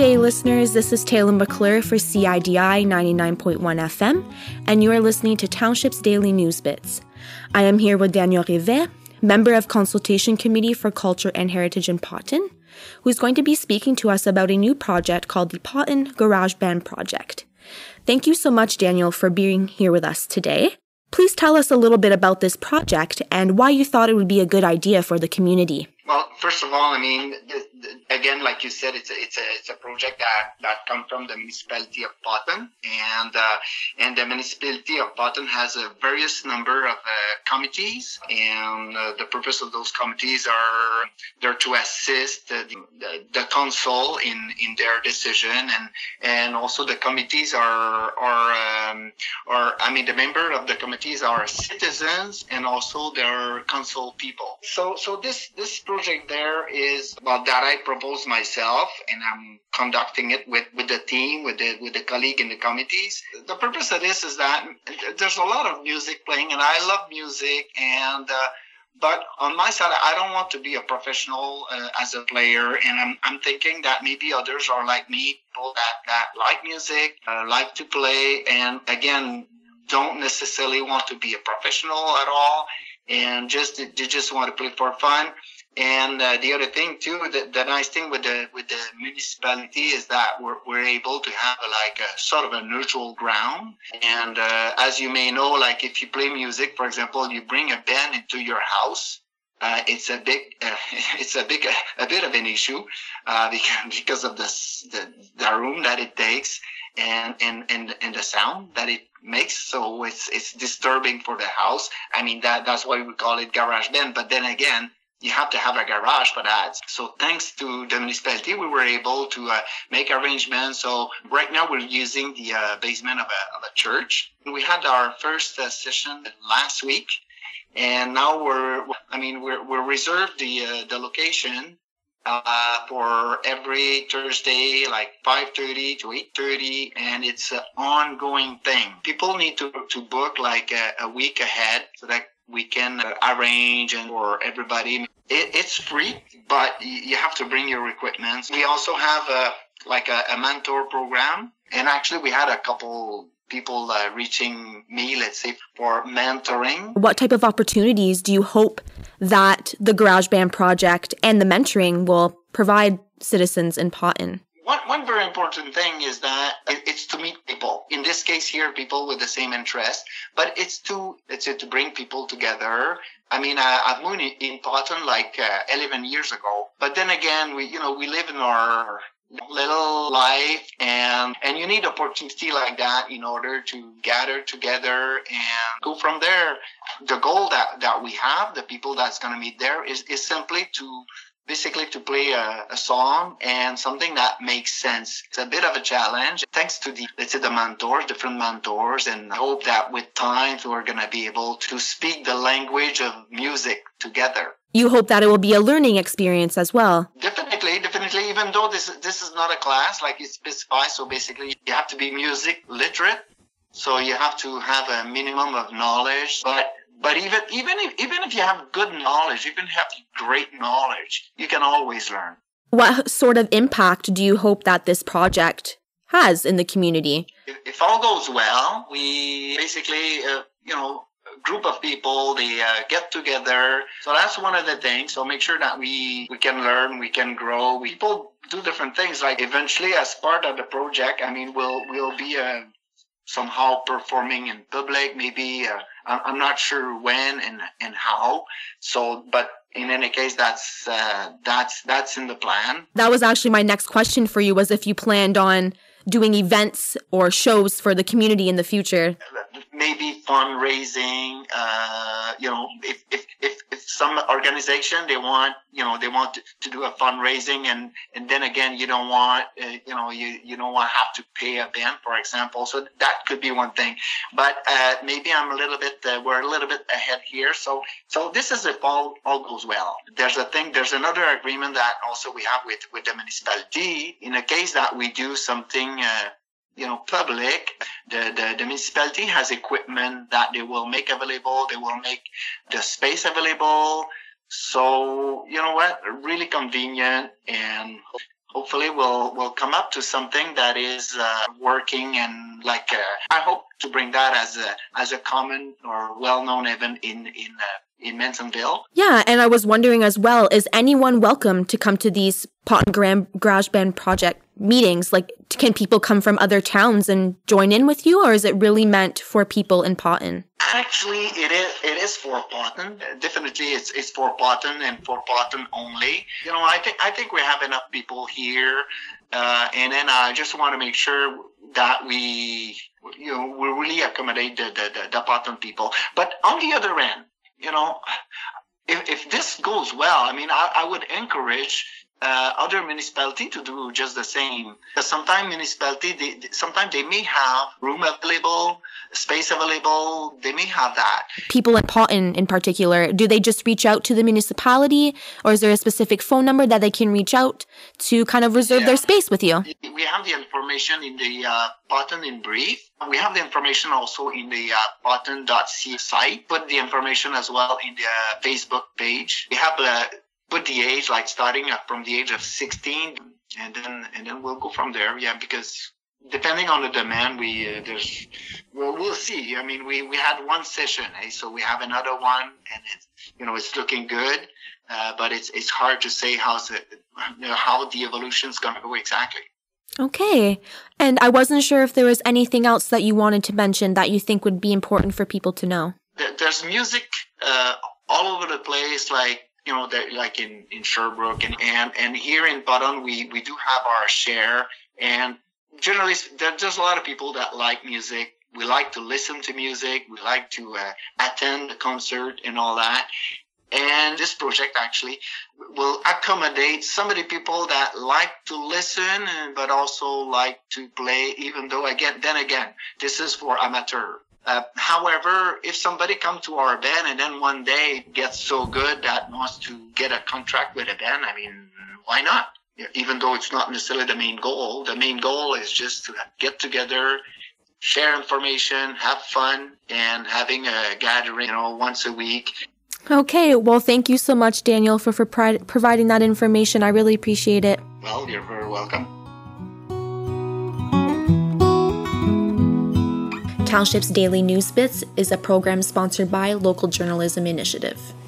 day, listeners. This is Taylor McClure for CIDI 99.1 FM, and you are listening to Township's Daily News Bits. I am here with Daniel Rivet, member of Consultation Committee for Culture and Heritage in Potton, who is going to be speaking to us about a new project called the Potton Garage Band Project. Thank you so much, Daniel, for being here with us today. Please tell us a little bit about this project and why you thought it would be a good idea for the community. Well, first of all, I mean, again, like you said, it's a project that comes from the municipality of Potton, and the municipality of Potton has a various number of committees, and the purpose of those committees are there to assist the council in their decision, and also the committees are the member of the committees are citizens and also they're council people. So this project there is that I proposed myself, and I'm conducting it with the team, with the colleague in the committees. The purpose of this is that there's a lot of music playing, and I love music, and but on my side, I don't want to be a professional as a player, and I'm thinking that maybe others are like me, people that like music, like to play, and again, don't necessarily want to be a professional at all, and they just want to play for fun. And the other thing too, the nice thing with the municipality is that we're able to have a sort of a neutral ground. And as you may know, like if you play music, for example, you bring a band into your house. It's a bit of an issue because of the room that it takes and the sound that it makes. So it's disturbing for the house. I mean that's why we call it garage band. But then again, you have to have a garage for that. So thanks to the municipality, we were able to make arrangements. So right now we're using the basement of a church. We had our first session last week, and now we're reserved the location for every Thursday, like 5:30 to 8:30, and it's an ongoing thing. People need to book like a week ahead so that we can arrange and for everybody. It's free, but you have to bring your equipment. We also have a mentor program, and actually we had a couple people reaching me, let's say, for mentoring. What type of opportunities do you hope that the Garage Band Project and the mentoring will provide citizens in Potton? One very important thing is that it's to meet people. In this case here, people with the same interest, but it's to bring people together. I mean, I've moved in Potton 11 years ago, but then again, we live in our little life, and you need opportunity like that in order to gather together and go from there. The goal that we have, the people that's going to meet there, is simply to play a song and something that makes sense. It's a bit of a challenge. Thanks to the different mentors, and I hope that with time we're going to be able to speak the language of music together. You hope that it will be a learning experience as well. Definitely. Even though this is not a class like it's specified, so basically you have to be music literate. So you have to have a minimum of knowledge, But even if you have good knowledge, even if you have great knowledge, you can always learn. What sort of impact do you hope that this project has in the community? If all goes well, we basically, a group of people, they get together. So that's one of the things. So make sure that we can learn, we can grow. People do different things. Like eventually, as part of the project, we'll be somehow performing in public, maybe. I'm not sure when and how. So, but in any case, that's in the plan. That was actually my next question for you, was if you planned on doing events or shows for the community in the future. Maybe fundraising. If some organization they want to do a fundraising, and then again you don't want you don't want to have to pay a band, for example. So that could be one thing. But maybe we're a little bit ahead here. So this is if all goes well. There's another agreement that also we have with the municipality in a case that we do something. Public, the municipality has equipment that they will make available. They will make the space available. So, really convenient, and hopefully we'll come up to something that is working, and I hope to bring that as a common or well-known event in Mansonville. Yeah, and I was wondering as well, is anyone welcome to come to these Pot and Garage Band project meetings? Like, can people come from other towns and join in with you, or is it really meant for people in Potton? Actually, it is for Potton. Definitely, it's for Potton and for Potton only. I think we have enough people here, and then I just want to make sure that we really accommodate the Potton people. But on the other end, if this goes well, I would encourage other municipality to do just the same. Because sometimes municipality, sometimes they may have room available, space available. They may have that. People in Potton in particular, do they just reach out to the municipality, or is there a specific phone number that they can reach out to kind of reserve their space with you? We have the information in the Potton in Brief. We have the information also in the Potton.ca site. Put the information as well in the Facebook page. We have put the age, like starting from the age of 16, and then we'll go from there. Yeah, because depending on the demand, we'll see. We had one session, so we have another one, and it's looking good. But it's hard to say how the evolution is going to go exactly. Okay. And I wasn't sure if there was anything else that you wanted to mention that you think would be important for people to know. There's music all over the place, like in Sherbrooke and here in Potton, we do have our share. And generally, there's a lot of people that like music. We like to listen to music. We like to attend the concert and all that. And this project actually will accommodate some of the people that like to listen, but also like to play, even though, again, this is for amateur. However, if somebody comes to our band and then one day gets so good that wants to get a contract with a band, why not? Even though it's not necessarily the main goal. The main goal is just to get together, share information, have fun, and having a gathering, once a week. Okay, well, thank you so much, Daniel, for providing that information. I really appreciate it. Well, you're very welcome. Township's Daily News Bits is a program sponsored by Local Journalism Initiative.